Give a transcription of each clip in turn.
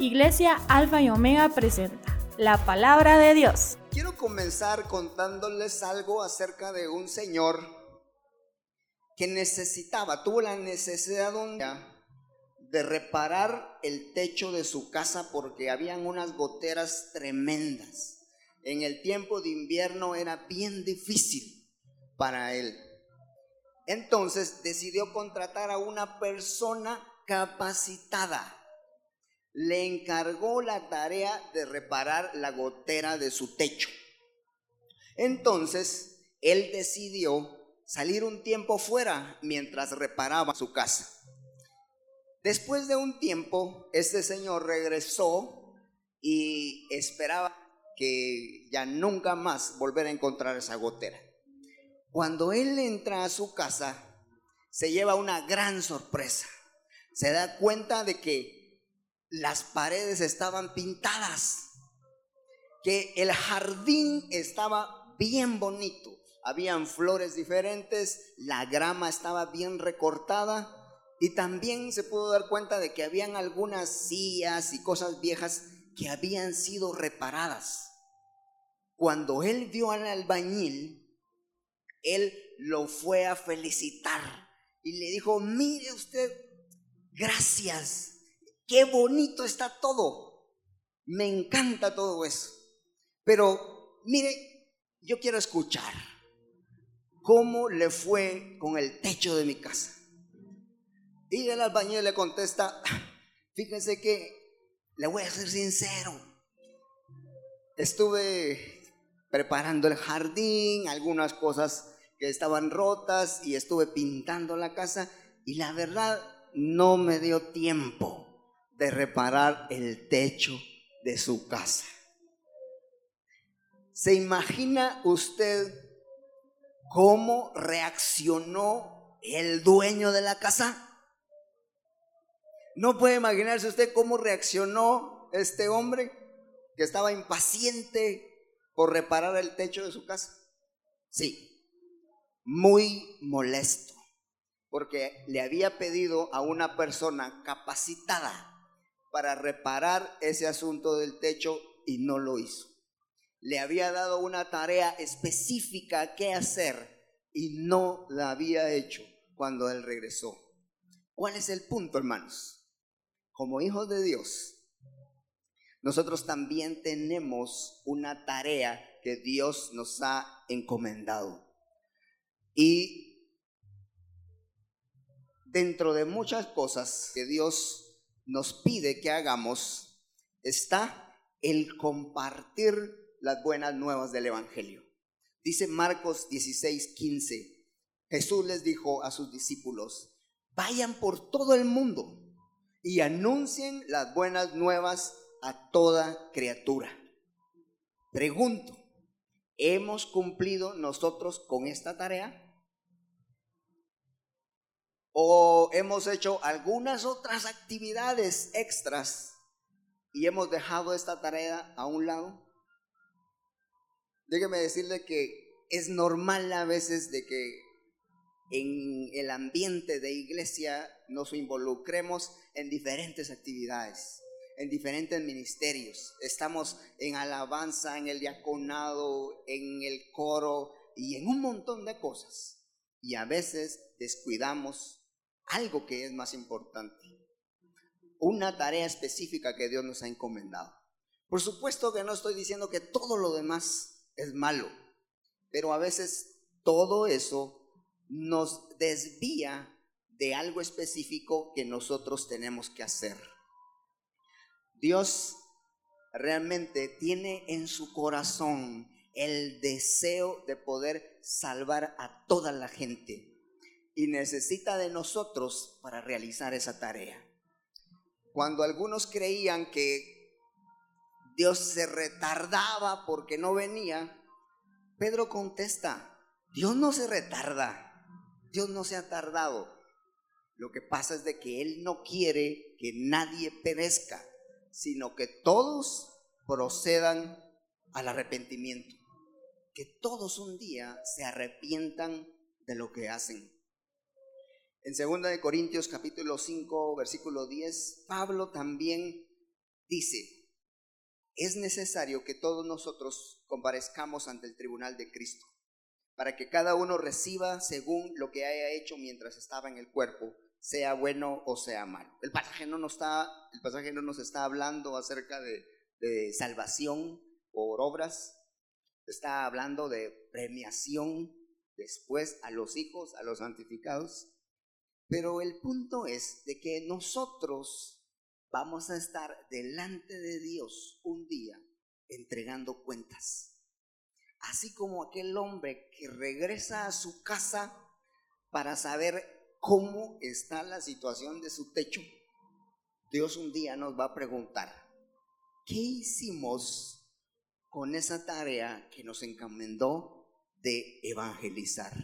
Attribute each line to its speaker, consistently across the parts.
Speaker 1: Iglesia Alfa y Omega presenta la palabra de Dios.
Speaker 2: Quiero comenzar contándoles algo acerca de un señor que tuvo la necesidad de reparar el techo de su casa porque habían unas goteras tremendas. En el tiempo de invierno era bien difícil para él. Entonces decidió contratar a una persona capacitada. Le encargó la tarea de reparar la gotera de su techo. Entonces él decidió salir un tiempo fuera mientras reparaba su casa. Después de un tiempo, este señor regresó y esperaba que ya nunca más volver a encontrar esa gotera. Cuando él entra a su casa, se lleva una gran sorpresa. Se da cuenta de que las paredes estaban pintadas, que el jardín estaba bien bonito. Habían flores diferentes, la grama estaba bien recortada y también se pudo dar cuenta de que habían algunas sillas y cosas viejas que habían sido reparadas. Cuando él vio al albañil, él lo fue a felicitar y le dijo: mire usted, gracias, qué bonito está todo, me encanta todo eso, pero mire, yo quiero escuchar cómo le fue con el techo de mi casa. Y el albañil le contesta: fíjese que le voy a ser sincero, estuve preparando el jardín, algunas cosas que estaban rotas, y estuve pintando la casa, y la verdad no me dio tiempo de reparar el techo de su casa. ¿Se imagina usted cómo reaccionó el dueño de la casa? ¿No puede imaginarse usted cómo reaccionó este hombre que estaba impaciente por reparar el techo de su casa? Sí, muy molesto, porque le había pedido a una persona capacitada para reparar ese asunto del techo y no lo hizo. Le había dado una tarea específica que hacer y no la había hecho cuando él regresó. ¿Cuál es el punto, hermanos? Como hijos de Dios, nosotros también tenemos una tarea que Dios nos ha encomendado. Y dentro de muchas cosas que Dios nos pide que hagamos está el compartir las buenas nuevas del evangelio. Dice Marcos 16:15, Jesús les dijo a sus discípulos: vayan por todo el mundo y anuncien las buenas nuevas a toda criatura. Pregunto, ¿hemos cumplido nosotros con esta tarea? ¿O hemos hecho algunas otras actividades extras y hemos dejado esta tarea a un lado? Déjeme decirle que es normal a veces de que en el ambiente de iglesia nos involucremos en diferentes actividades, en diferentes ministerios. Estamos en alabanza, en el diaconado, en el coro y en un montón de cosas. Y a veces descuidamos algo que es más importante, una tarea específica que Dios nos ha encomendado. Por supuesto que no estoy diciendo que todo lo demás es malo, pero a veces todo eso nos desvía de algo específico que nosotros tenemos que hacer. Dios realmente tiene en su corazón el deseo de poder salvar a toda la gente y necesita de nosotros para realizar esa tarea. Cuando algunos creían que Dios se retardaba porque no venía, Pedro contesta: Dios no se retarda, Dios no se ha tardado. Lo que pasa es de que Él no quiere que nadie perezca, sino que todos procedan al arrepentimiento, que todos un día se arrepientan de lo que hacen. En 2 Corintios capítulo 5 versículo 10, Pablo también dice: es necesario que todos nosotros comparezcamos ante el tribunal de Cristo, para que cada uno reciba según lo que haya hecho mientras estaba en el cuerpo, sea bueno o sea malo. El pasaje no nos está hablando acerca de salvación por obras, está hablando de premiación después a los hijos, a los santificados. Pero el punto es de que nosotros vamos a estar delante de Dios un día entregando cuentas. Así como aquel hombre que regresa a su casa para saber cómo está la situación de su techo, Dios un día nos va a preguntar: ¿qué hicimos con esa tarea que nos encomendó de evangelizar?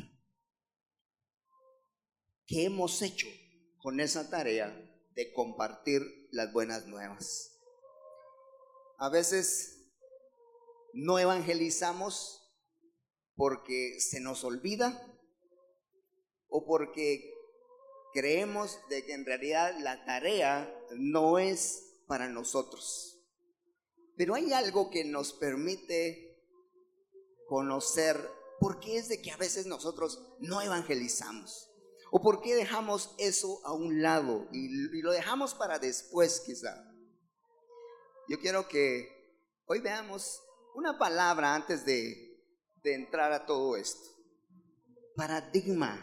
Speaker 2: ¿Qué hemos hecho con esa tarea de compartir las buenas nuevas? A veces no evangelizamos porque se nos olvida o porque creemos de que en realidad la tarea no es para nosotros. Pero hay algo que nos permite conocer por qué es de que a veces nosotros no evangelizamos, o por qué dejamos eso a un lado y lo dejamos para después quizá. Yo quiero que hoy veamos una palabra antes de entrar a todo esto: paradigma.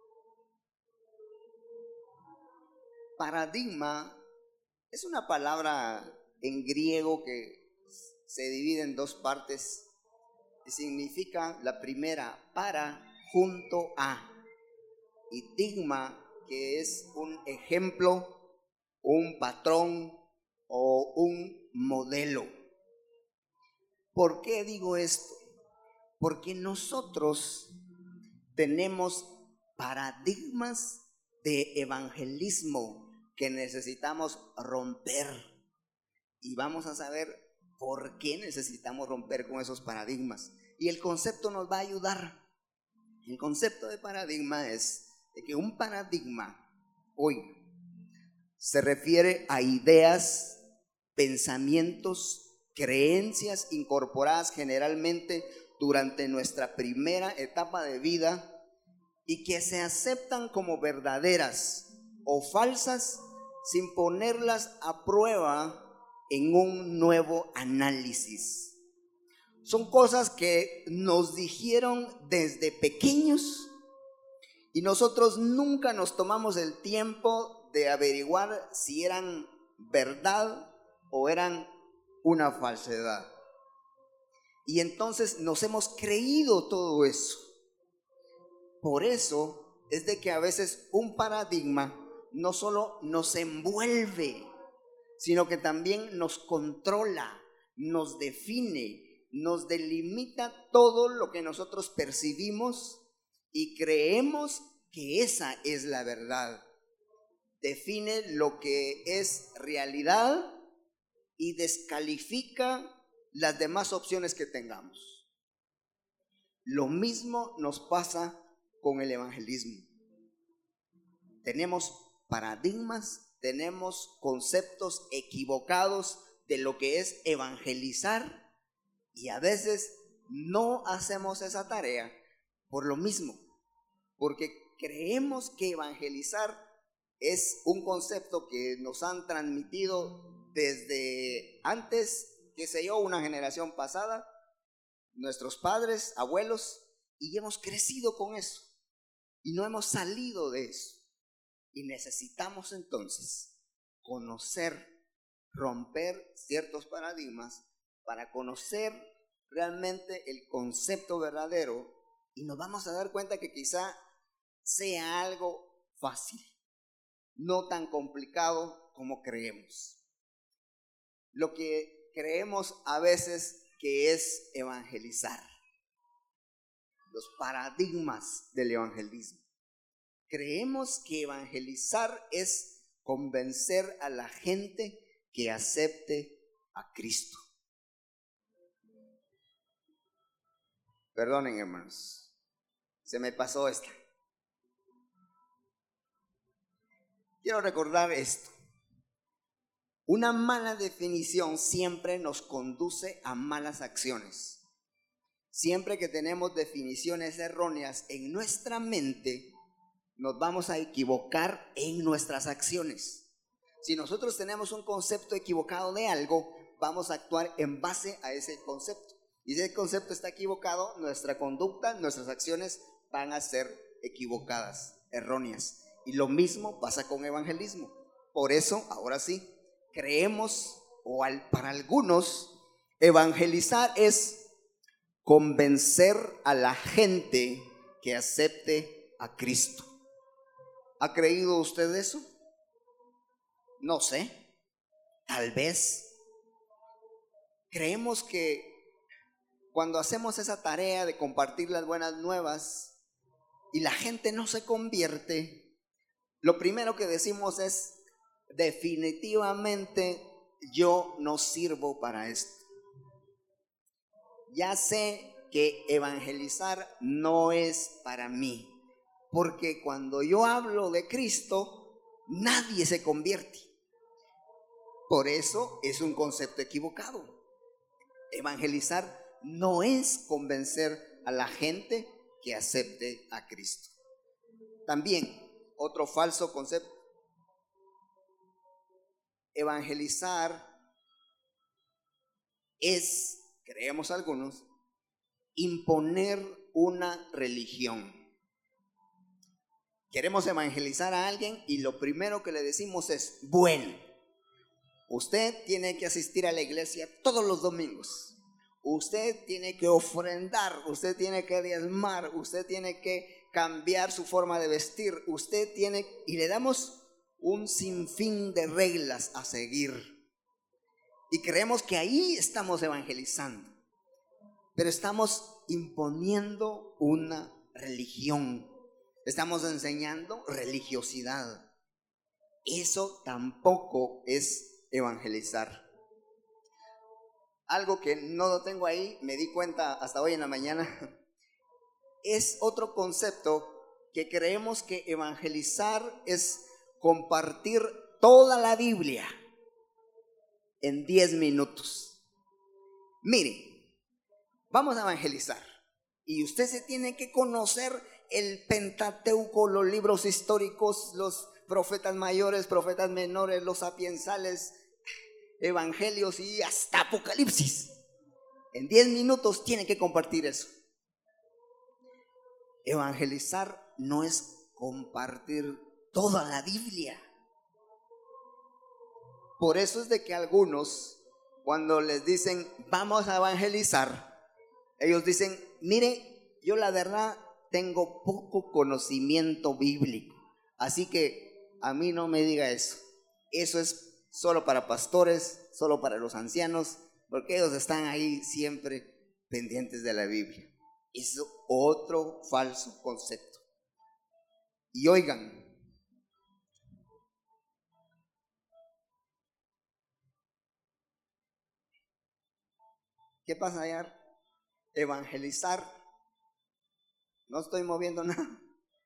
Speaker 2: Paradigma es una palabra en griego que se divide en dos partes y significa, la primera, para, junto a, y digma, que es un ejemplo, un patrón o un modelo. ¿Por qué digo esto? Porque nosotros tenemos paradigmas de evangelismo que necesitamos romper, y vamos a saber por qué necesitamos romper con esos paradigmas, y el concepto nos va a ayudar. El concepto de paradigma es de que un paradigma hoy se refiere a ideas, pensamientos, creencias incorporadas generalmente durante nuestra primera etapa de vida y que se aceptan como verdaderas o falsas sin ponerlas a prueba en un nuevo análisis. Son cosas que nos dijeron desde pequeños y nosotros nunca nos tomamos el tiempo de averiguar si eran verdad o eran una falsedad. Y entonces nos hemos creído todo eso. Por eso es de que a veces un paradigma no solo nos envuelve, sino que también nos controla, nos define, nos delimita todo lo que nosotros percibimos y creemos que esa es la verdad. Define lo que es realidad y descalifica las demás opciones que tengamos. Lo mismo nos pasa con el evangelismo. Tenemos paradigmas, tenemos conceptos equivocados de lo que es evangelizar y a veces no hacemos esa tarea por lo mismo, porque creemos que evangelizar es un concepto que nos han transmitido desde antes, qué sé yo, una generación pasada, nuestros padres, abuelos, y hemos crecido con eso y no hemos salido de eso. Y necesitamos entonces conocer, romper ciertos paradigmas para conocer realmente el concepto verdadero, y nos vamos a dar cuenta que quizá sea algo fácil, no tan complicado como creemos. Lo que creemos a veces que es evangelizar, los paradigmas del evangelismo. Creemos que evangelizar es convencer a la gente que acepte a Cristo. Perdonen, hermanos, se me pasó esta. Quiero recordar esto. Una mala definición siempre nos conduce a malas acciones. Siempre que tenemos definiciones erróneas en nuestra mente, nos vamos a equivocar en nuestras acciones. Si nosotros tenemos un concepto equivocado de algo, vamos a actuar en base a ese concepto. Y si ese concepto está equivocado, nuestra conducta, nuestras acciones van a ser equivocadas, erróneas. Y lo mismo pasa con evangelismo. Por eso, ahora sí, creemos, para algunos, evangelizar es convencer a la gente que acepte a Cristo. ¿Ha creído usted eso? No sé, tal vez. Creemos que cuando hacemos esa tarea de compartir las buenas nuevas y la gente no se convierte, lo primero que decimos es: definitivamente yo no sirvo para esto. Ya sé que evangelizar no es para mí, porque cuando yo hablo de Cristo, nadie se convierte. Por eso es un concepto equivocado. Evangelizar no es convencer a la gente que acepte a Cristo. También, otro falso concepto. Evangelizar es, creemos algunos, imponer una religión. Queremos evangelizar a alguien y lo primero que le decimos es: bueno, usted tiene que asistir a la iglesia todos los domingos, usted tiene que ofrendar, usted tiene que diezmar, usted tiene que cambiar su forma de vestir, usted tiene, y le damos un sinfín de reglas a seguir. Y creemos que ahí estamos evangelizando, pero estamos imponiendo una religión, estamos enseñando religiosidad. Eso tampoco es evangelizar. Algo que no lo tengo ahí, me di cuenta hasta hoy en la mañana, es otro concepto que creemos que evangelizar es compartir toda la Biblia en 10 minutos. Mire, vamos a evangelizar y usted se tiene que conocer el Pentateuco, los libros históricos, los profetas mayores, profetas menores, los sapiensales, evangelios y hasta Apocalipsis. En 10 minutos tiene que compartir eso. Evangelizar no es compartir toda la Biblia. Por eso es de que algunos, cuando les dicen vamos a evangelizar, ellos dicen: mire, yo la verdad tengo poco conocimiento bíblico, así que a mí no me diga eso. Eso es solo para pastores, solo para los ancianos, porque ellos están ahí siempre pendientes de la Biblia. Es otro falso concepto. Y oigan, ¿qué pasa allá? Evangelizar, no estoy moviendo nada.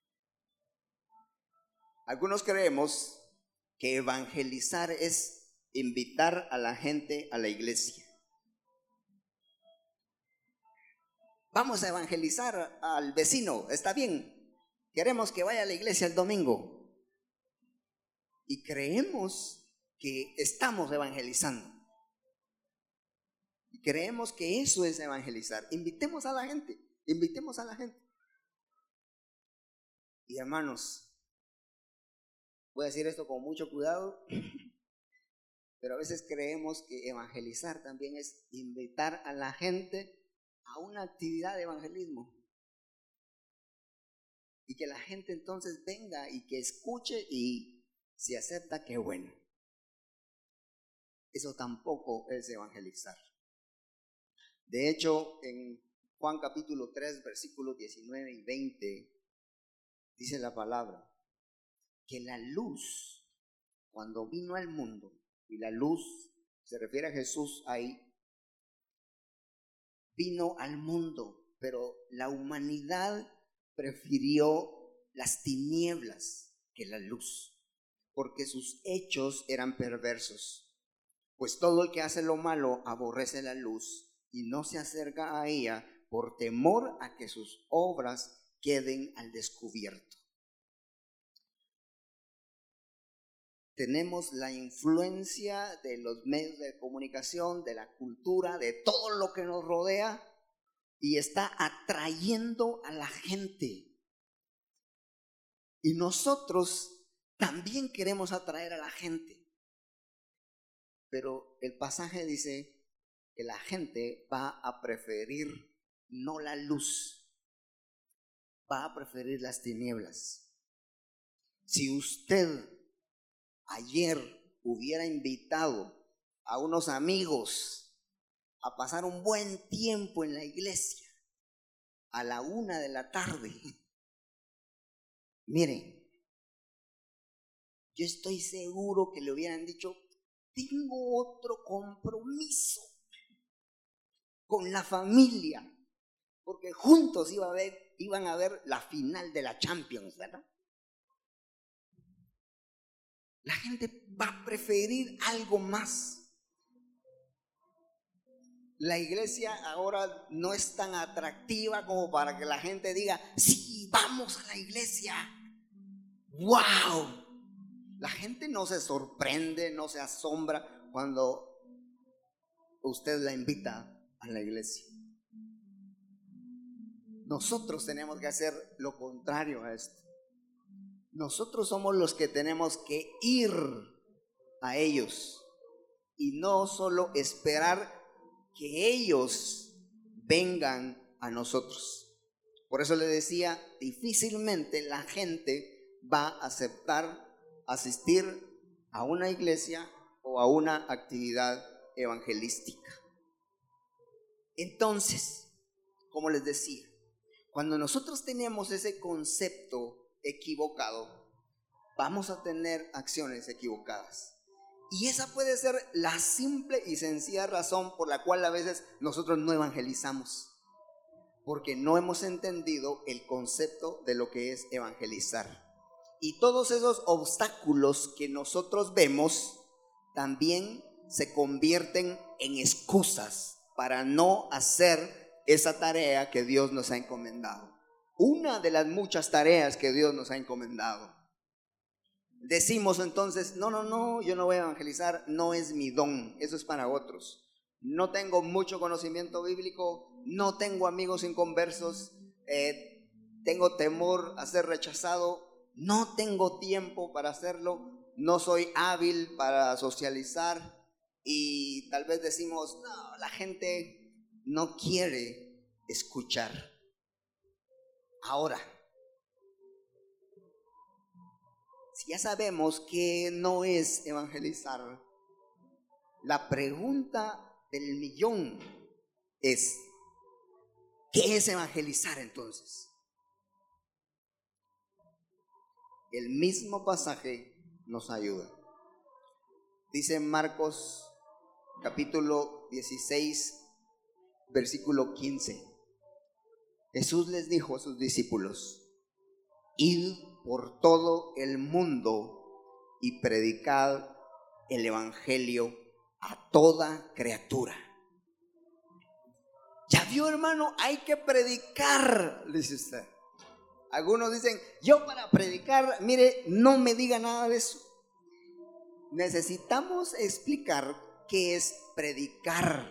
Speaker 2: Algunos creemos que evangelizar es invitar a la gente a la iglesia. Vamos a evangelizar al vecino, está bien, queremos que vaya a la iglesia el domingo. Y creemos que estamos evangelizando. Y creemos que eso es evangelizar. Invitemos a la gente, invitemos a la gente. Y hermanos, voy a decir esto con mucho cuidado, pero a veces creemos que evangelizar también es invitar a la gente a una actividad de evangelismo. Y que la gente entonces venga y que escuche, y si acepta, qué bueno. Eso tampoco es evangelizar. De hecho, en Juan capítulo 3, versículos 19 y 20, dice la palabra que la luz, cuando vino al mundo, y la luz se refiere a Jesús ahí, vino al mundo, pero la humanidad prefirió las tinieblas que la luz, porque sus hechos eran perversos. Pues todo el que hace lo malo aborrece la luz y no se acerca a ella por temor a que sus obras queden al descubierto. Tenemos la influencia de los medios de comunicación, de la cultura, de todo lo que nos rodea, y está atrayendo a la gente. Y nosotros también queremos atraer a la gente. Pero el pasaje dice que la gente va a preferir no la luz, va a preferir las tinieblas. Si usted ayer hubiera invitado a unos amigos a pasar un buen tiempo en la iglesia a la 1 de la tarde, miren, yo estoy seguro que le hubieran dicho: tengo otro compromiso con la familia, porque juntos iban a ver la final de la Champions, ¿verdad? La gente va a preferir algo más. La iglesia ahora no es tan atractiva como para que la gente diga: sí, vamos a la iglesia. ¡Wow! La gente no se sorprende, no se asombra cuando usted la invita a la iglesia. Nosotros tenemos que hacer lo contrario a esto. Nosotros somos los que tenemos que ir a ellos y no solo esperar que ellos vengan a nosotros. Por eso le decía, difícilmente la gente va a aceptar asistir a una iglesia o a una actividad evangelística. Entonces, como les decía, cuando nosotros tenemos ese concepto equivocado, vamos a tener acciones equivocadas. Y esa puede ser la simple y sencilla razón por la cual a veces nosotros no evangelizamos, porque no hemos entendido el concepto de lo que es evangelizar. Y todos esos obstáculos que nosotros vemos también se convierten en excusas para no hacer esa tarea que Dios nos ha encomendado. Una de las muchas tareas que Dios nos ha encomendado. Decimos entonces: no, yo no voy a evangelizar, no es mi don, eso es para otros. No tengo mucho conocimiento bíblico, no tengo amigos inconversos, tengo temor a ser rechazado, no tengo tiempo para hacerlo, no soy hábil para socializar. Y tal vez decimos: no, la gente no quiere escuchar. Ahora, si ya sabemos que no es evangelizar, la pregunta del millón es: ¿qué es evangelizar entonces? El mismo pasaje nos ayuda. Dice en Marcos capítulo 16, versículo 15. Jesús les dijo a sus discípulos: id por todo el mundo y predicad el evangelio a toda criatura. Ya vio, hermano, hay que predicar, dice usted. Algunos dicen: yo para predicar, mire, no me diga nada de eso. Necesitamos explicar qué es predicar.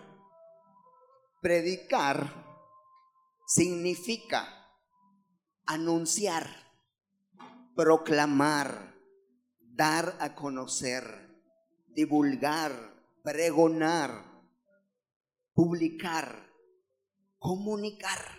Speaker 2: Predicar significa anunciar, proclamar, dar a conocer, divulgar, pregonar, publicar, comunicar.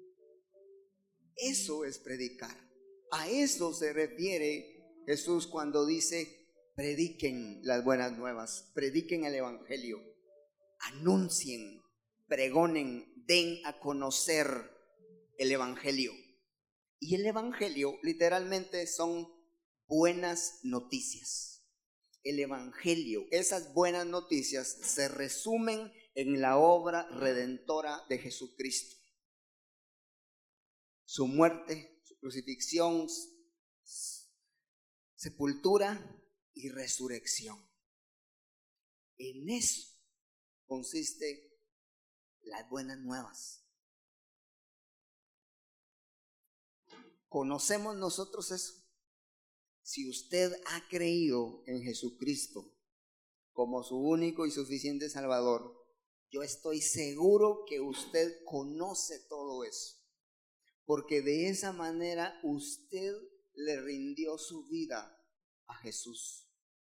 Speaker 2: Eso es predicar. A eso se refiere Jesús cuando dice: prediquen las buenas nuevas, prediquen el evangelio, anuncien, pregonen, den a conocer el evangelio. Y el evangelio literalmente son buenas noticias. El evangelio, esas buenas noticias se resumen en la obra redentora de Jesucristo. Su muerte, su crucifixión, sepultura y resurrección. En eso consiste las buenas nuevas. ¿Conocemos nosotros eso? Si usted ha creído en Jesucristo como su único y suficiente Salvador, yo estoy seguro que usted conoce todo eso, porque de esa manera usted le rindió su vida a Jesús.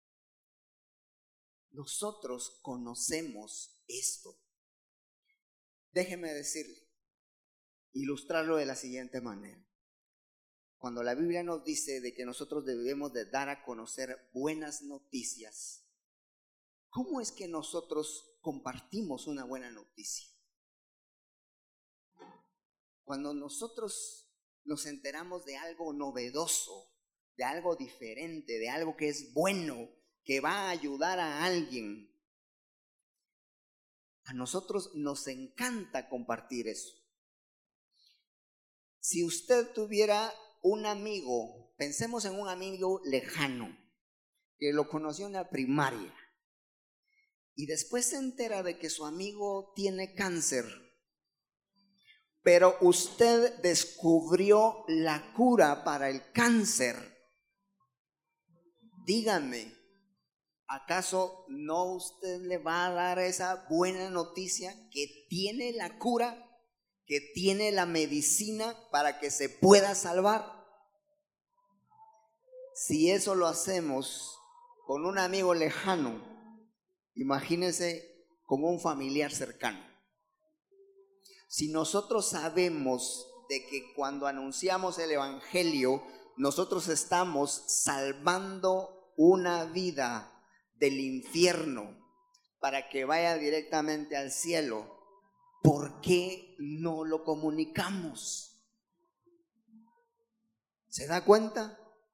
Speaker 2: Nosotros conocemos esto. Déjeme decirle, ilustrarlo de la siguiente manera. Cuando la Biblia nos dice de que nosotros debemos de dar a conocer buenas noticias, ¿cómo es que nosotros compartimos una buena noticia? Cuando nosotros nos enteramos de algo novedoso, de algo diferente, de algo que es bueno, que va a ayudar a alguien, a nosotros nos encanta compartir eso. Si usted tuviera un amigo, pensemos en un amigo lejano, que lo conoció en la primaria, y después se entera de que su amigo tiene cáncer, pero usted descubrió la cura para el cáncer. Dígame, ¿acaso no usted le va a dar esa buena noticia que tiene la cura, que tiene la medicina para que se pueda salvar? Si eso lo hacemos con un amigo lejano, imagínese con un familiar cercano. Si nosotros sabemos de que cuando anunciamos el Evangelio, nosotros estamos salvando una vida del infierno para que vaya directamente al cielo, ¿por qué no lo comunicamos? ¿Se da cuenta?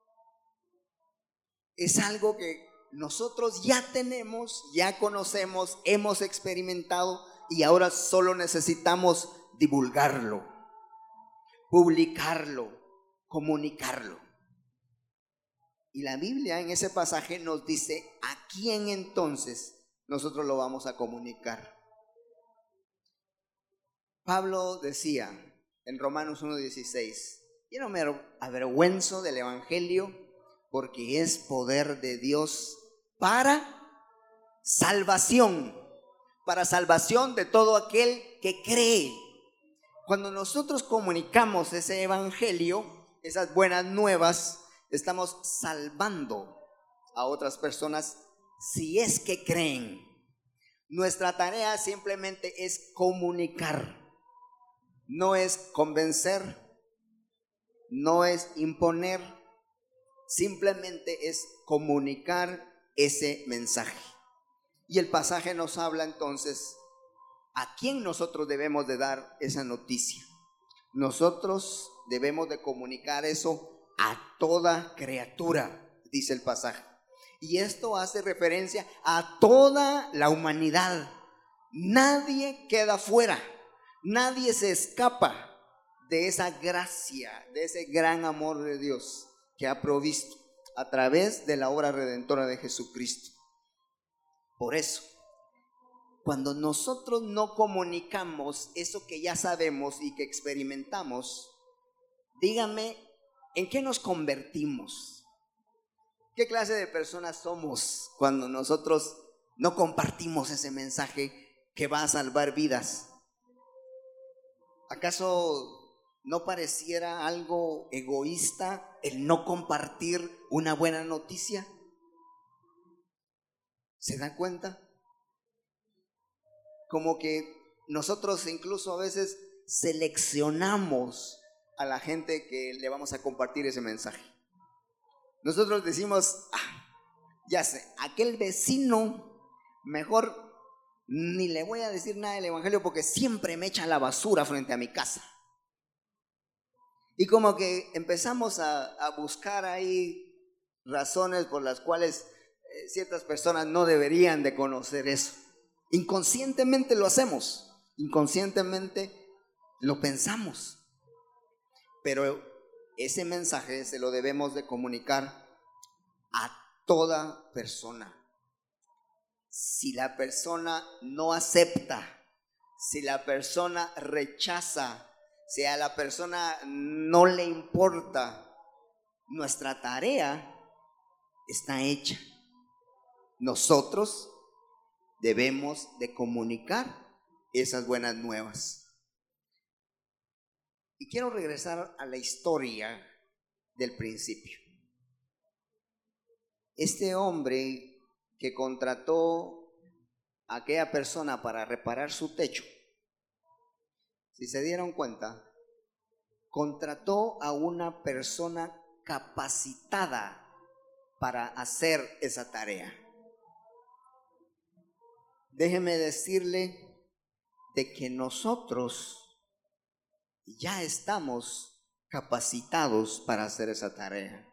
Speaker 2: Es algo que nosotros ya tenemos, ya conocemos, hemos experimentado y ahora solo necesitamos divulgarlo, publicarlo, comunicarlo. Y la Biblia en ese pasaje nos dice a quién entonces nosotros lo vamos a comunicar. Pablo decía en Romanos 1:16, yo no me avergüenzo del Evangelio porque es poder de Dios para salvación de todo aquel que cree. Cuando nosotros comunicamos ese Evangelio, esas buenas nuevas, estamos salvando a otras personas si es que creen. Nuestra tarea simplemente es comunicar, no es convencer, no es imponer, simplemente es comunicar ese mensaje. Y el pasaje nos habla entonces a quién nosotros debemos de dar esa noticia. Nosotros debemos de comunicar eso a toda criatura, dice el pasaje. Y esto hace referencia a toda la humanidad. Nadie queda fuera, nadie se escapa de esa gracia, de ese gran amor de Dios que ha provisto a través de la obra redentora de Jesucristo. Por eso, cuando nosotros no comunicamos eso que ya sabemos y que experimentamos, díganme, ¿en qué nos convertimos? ¿Qué clase de personas somos cuando nosotros no compartimos ese mensaje que va a salvar vidas? ¿Acaso no pareciera algo egoísta el no compartir una buena noticia? ¿Se dan cuenta? Como que nosotros incluso a veces seleccionamos a la gente que le vamos a compartir ese mensaje. Nosotros decimos, ya sé, aquel vecino, mejor ni le voy a decir nada del Evangelio porque siempre me echa la basura frente a mi casa. Y como que empezamos a buscar ahí razones por las cuales ciertas personas no deberían de conocer eso. Inconscientemente lo hacemos, inconscientemente lo pensamos, pero ese mensaje se lo debemos de comunicar a toda persona. si la persona no acepta, si la persona rechaza, si a la persona no le importa, nuestra tarea está hecha. Nosotros debemos de comunicar esas buenas nuevas. Y quiero regresar a la historia del principio. Este hombre que contrató a aquella persona para reparar su techo, si se dieron cuenta, contrató a una persona capacitada para hacer esa tarea. Déjeme decirle de que nosotros ya estamos capacitados para hacer esa tarea.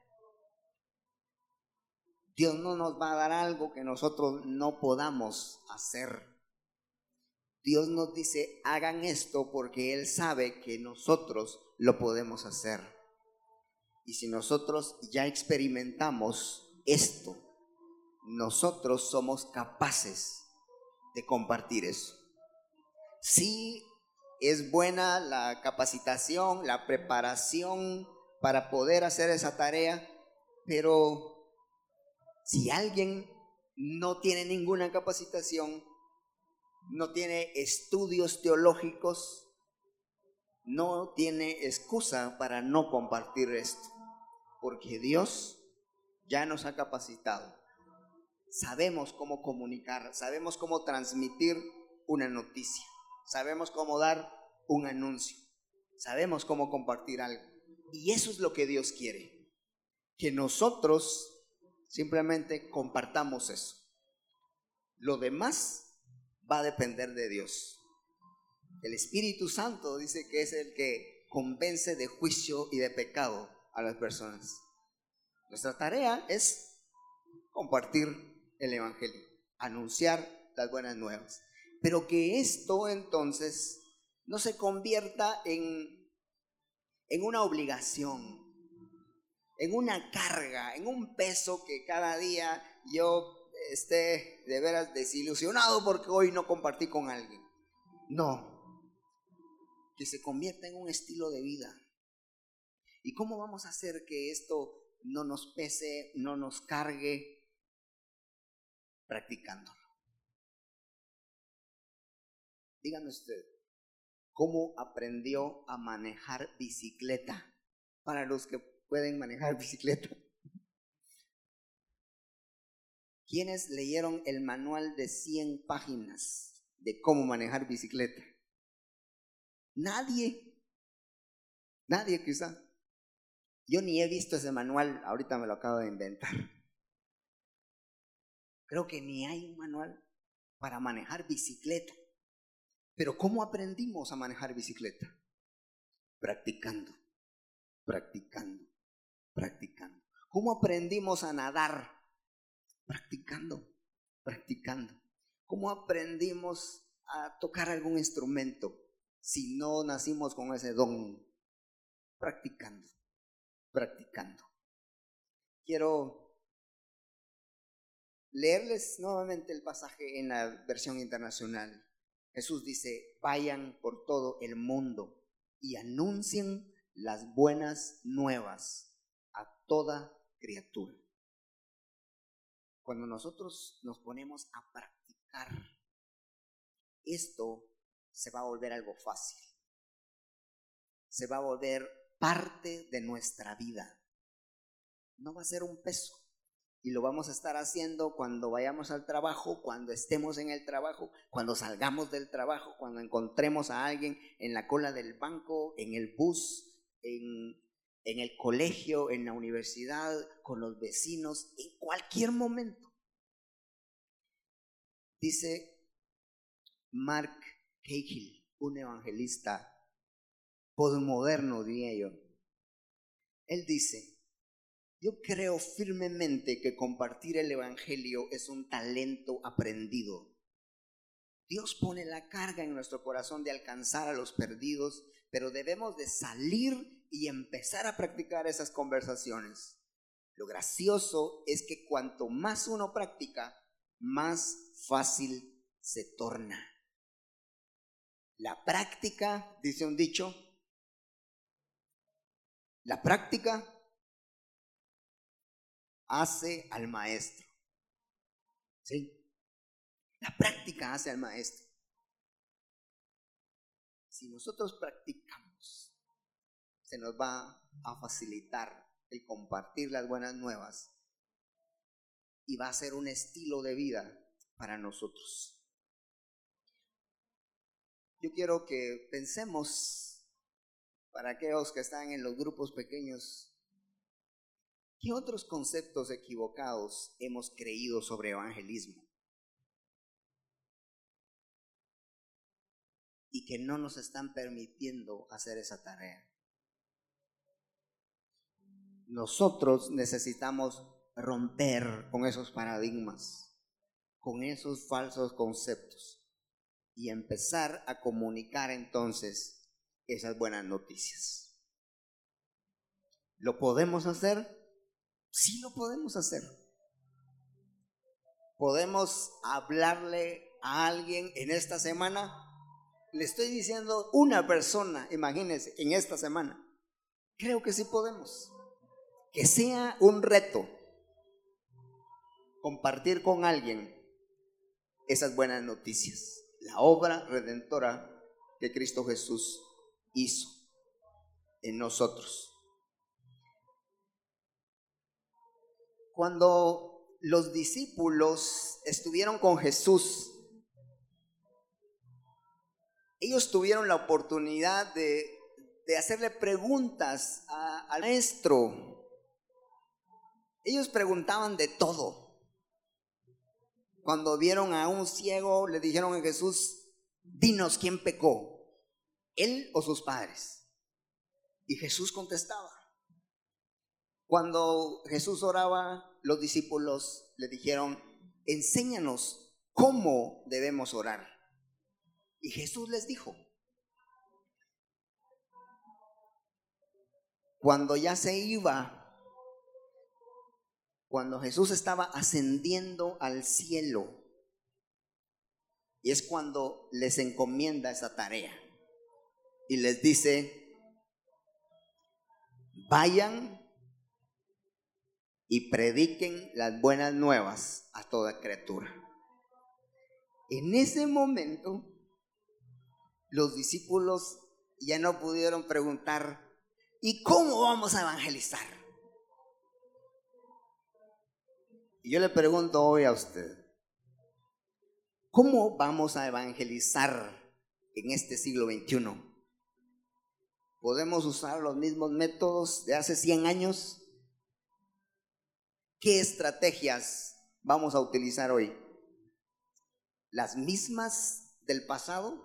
Speaker 2: Dios no nos va a dar algo que nosotros no podamos hacer. Dios nos dice, hagan esto porque Él sabe que nosotros lo podemos hacer. Y si nosotros ya experimentamos esto, nosotros somos capaces de compartir eso. Sí, es buena la capacitación, la preparación para poder hacer esa tarea, pero si alguien no tiene ninguna capacitación, no tiene estudios teológicos, no tiene excusa para no compartir esto, porque Dios ya nos ha capacitado. Sabemos cómo comunicar, sabemos cómo transmitir una noticia, sabemos cómo dar un anuncio, sabemos cómo compartir algo. Y eso es lo que Dios quiere, que nosotros simplemente compartamos eso. Lo demás va a depender de Dios. El Espíritu Santo dice que es el que convence de juicio y de pecado a las personas. Nuestra tarea es compartir el Evangelio, anunciar las buenas nuevas. Pero que esto entonces no se convierta en una obligación, en una carga, en un peso que cada día yo esté de veras desilusionado porque hoy no compartí con alguien. No, que se convierta en un estilo de vida. ¿Y cómo vamos a hacer que esto no nos pese, no nos cargue? Practicándolo. Dígame usted, ¿cómo aprendió a manejar bicicleta? Para los que pueden manejar bicicleta. ¿Quiénes leyeron el manual de 100 páginas de cómo manejar bicicleta? Nadie quizá. Yo ni he visto ese manual, ahorita me lo acabo de inventar. Creo que ni hay un manual para manejar bicicleta. Pero ¿cómo aprendimos a manejar bicicleta? Practicando. ¿Cómo aprendimos a nadar? Practicando. ¿Cómo aprendimos a tocar algún instrumento si no nacimos con ese don? Practicando. Quiero leerles nuevamente el pasaje en la versión internacional. Jesús dice, vayan por todo el mundo y anuncien las buenas nuevas a toda criatura. Cuando nosotros nos ponemos a practicar, esto se va a volver algo fácil. Se va a volver parte de nuestra vida. No va a ser un peso. Y lo vamos a estar haciendo cuando vayamos al trabajo, cuando estemos en el trabajo, cuando salgamos del trabajo, cuando encontremos a alguien en la cola del banco, en el bus, en el colegio, en la universidad, con los vecinos, en cualquier momento. Dice Mark Cahill, un evangelista posmoderno, diría yo. Él dice, yo creo firmemente que compartir el evangelio es un talento aprendido. Dios pone la carga en nuestro corazón de alcanzar a los perdidos, pero debemos de salir y empezar a practicar esas conversaciones. Lo gracioso es que cuanto más uno practica, más fácil se torna. La práctica, dice un dicho, la práctica hace al maestro. ¿Sí? La práctica hace al maestro. Si nosotros practicamos, se nos va a facilitar el compartir las buenas nuevas y va a ser un estilo de vida para nosotros. Yo quiero que pensemos, para aquellos que están en los grupos pequeños, ¿qué otros conceptos equivocados hemos creído sobre evangelismo? Y que no nos están permitiendo hacer esa tarea. Nosotros necesitamos romper con esos paradigmas, con esos falsos conceptos y empezar a comunicar entonces esas buenas noticias. ¿Lo podemos hacer? Sí, lo podemos hacer. ¿Podemos hablarle a alguien en esta semana? Le estoy diciendo una persona, imagínense, en esta semana. Creo que sí podemos. Que sea un reto compartir con alguien esas buenas noticias, la obra redentora que Cristo Jesús hizo en nosotros. Cuando los discípulos estuvieron con Jesús, ellos tuvieron la oportunidad de hacerle preguntas al maestro. Ellos preguntaban de todo. Cuando vieron a un ciego, le dijeron a Jesús: dinos quién pecó, él o sus padres. Y Jesús contestaba. Cuando Jesús oraba, los discípulos le dijeron: enséñanos cómo debemos orar. Y Jesús les dijo. Cuando ya se iba, cuando Jesús estaba ascendiendo al cielo, y es cuando les encomienda esa tarea y les dice: vayan y prediquen las buenas nuevas a toda criatura. En ese momento, los discípulos ya no pudieron preguntar: ¿y cómo vamos a evangelizar? Y yo le pregunto hoy a usted: ¿cómo vamos a evangelizar en este siglo XXI? ¿Podemos usar los mismos métodos de hace 100 años? ¿Qué estrategias vamos a utilizar hoy? ¿Las mismas del pasado?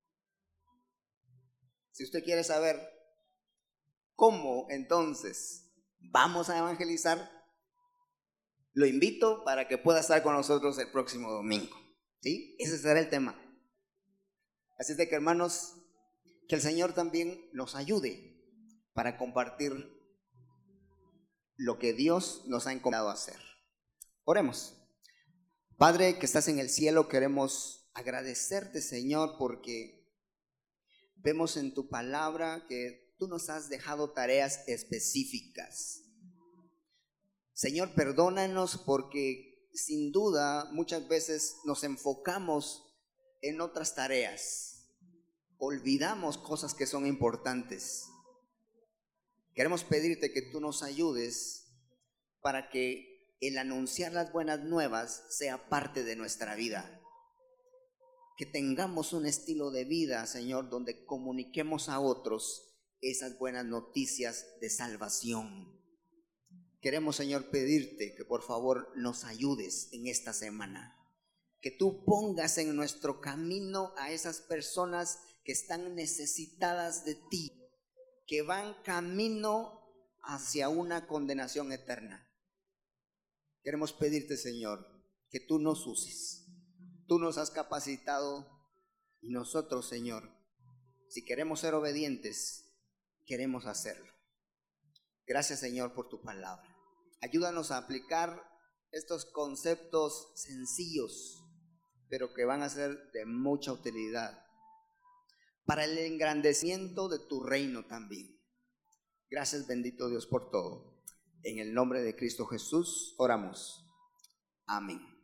Speaker 2: Si usted quiere saber cómo entonces vamos a evangelizar, lo invito para que pueda estar con nosotros el próximo domingo. ¿Sí? Ese será el tema. Así es de que, hermanos, que el Señor también nos ayude para compartir lo que Dios nos ha encomendado a hacer. Oremos. Padre que estás en el cielo, queremos agradecerte, Señor, porque vemos en tu palabra que tú nos has dejado tareas específicas. Señor, perdónanos porque sin duda muchas veces nos enfocamos en otras tareas, olvidamos cosas que son importantes. Queremos pedirte que tú nos ayudes para que el anunciar las buenas nuevas sea parte de nuestra vida. Que tengamos un estilo de vida, Señor, donde comuniquemos a otros esas buenas noticias de salvación. Queremos, Señor, pedirte que por favor nos ayudes en esta semana. Que tú pongas en nuestro camino a esas personas que están necesitadas de ti, que van camino hacia una condenación eterna. Queremos pedirte, Señor, que tú nos uses. Tú nos has capacitado y nosotros, Señor, si queremos ser obedientes, queremos hacerlo. Gracias, Señor, por tu palabra. Ayúdanos a aplicar estos conceptos sencillos pero que van a ser de mucha utilidad para el engrandecimiento de tu reino también. Gracias, bendito Dios, por todo. En el nombre de Cristo Jesús oramos. Amén.